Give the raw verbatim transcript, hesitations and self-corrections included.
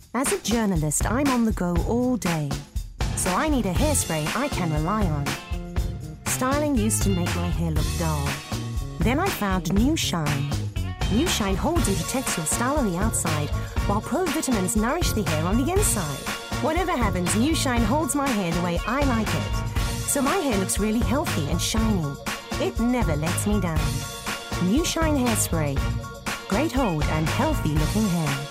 As a journalist, I'm on the go all day, so I need a hairspray I can rely on. Styling used to make my hair look dull. Then I found New Shine. New Shine holds and protects your style on the outside, while Pro Vitamins nourish the hair on the inside. Whatever happens, New Shine holds my hair the way I like it. So my hair looks really healthy and shiny. It never lets me down. New Shine Hairspray. Great hold and healthy looking hair.